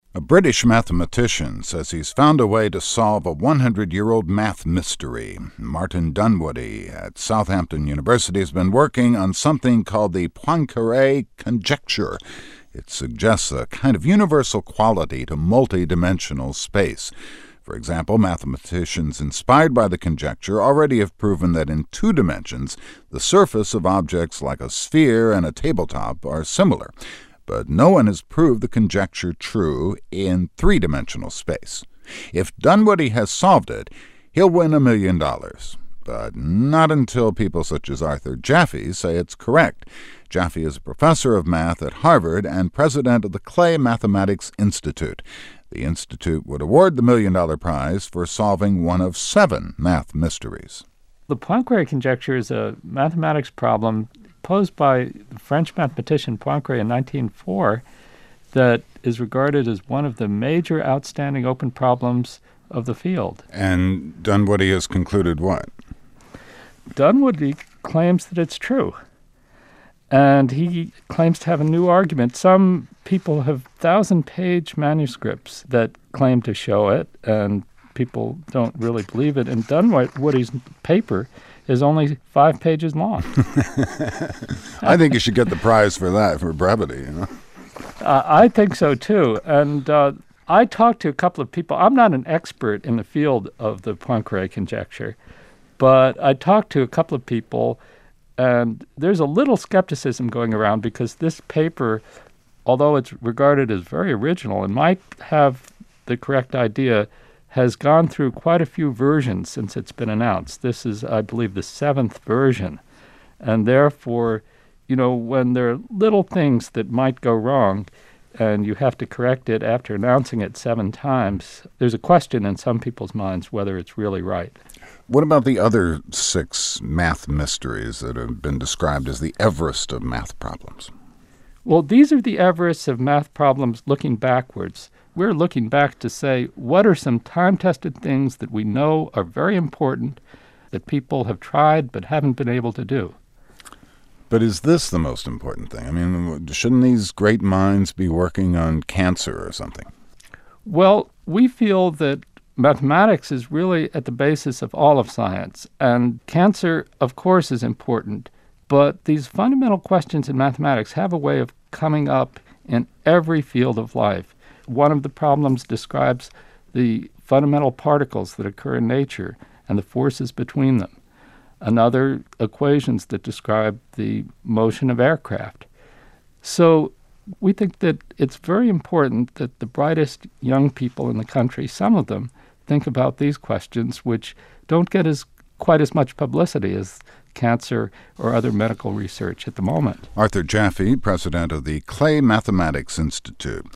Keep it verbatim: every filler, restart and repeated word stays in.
A British mathematician says he's found a way to solve a hundred-year-old math mystery. Martin Dunwoody at Southampton University has been working on something called the Poincare conjecture. It suggests a kind of universal quality to multidimensional space. For example, mathematicians inspired by the conjecture already have proven that in two dimensions, the surface of objects like a sphere and a tabletop are similar. But no one has proved the conjecture true in three-dimensional space. If Dunwoody has solved it, he'll win a million dollars. But not until people such as Arthur Jaffe say it's correct. Jaffe is a professor of math at Harvard and president of the Clay Mathematics Institute. The institute would award the million-dollar prize for solving one of seven math mysteries. The Poincare conjecture is a mathematics problem posed by the French mathematician Poincare in nineteen oh four that is regarded as one of the major outstanding open problems of the field. And Dunwoody has concluded what? Dunwoody claims that it's true. And he claims to have a new argument. Some people have thousand-page manuscripts that claim to show it, and people don't really believe it. And Dunwoody's paper is only five pages long. I think you should get the prize for that, for brevity. You know? uh, I think so, too. And uh, I talked to a couple of people. I'm not an expert in the field of the Poincare conjecture, but I talked to a couple of people, and there's a little skepticism going around because this paper, although it's regarded as very original and might have the correct idea, has gone through quite a few versions since it's been announced. This is, I believe, the seventh version. And therefore, you know, when there are little things that might go wrong and you have to correct it after announcing it seven times, there's a question in some people's minds whether it's really right. What about the other six math mysteries that have been described as the Everest of math problems? Well, these are the Everests of math problems looking backwards. We're looking back to say, what are some time-tested things that we know are very important that people have tried but haven't been able to do? But is this the most important thing? I mean, shouldn't these great minds be working on cancer or something? Well, we feel that mathematics is really at the basis of all of science, and cancer, of course, is important, but these fundamental questions in mathematics have a way of coming up in every field of life. One of the problems describes the fundamental particles that occur in nature and the forces between them. Another, equations that describe the motion of aircraft. So we think that it's very important that the brightest young people in the country, some of them, think about these questions, which don't get as quite as much publicity as cancer or other medical research at the moment. Arthur Jaffe, president of the Clay Mathematics Institute.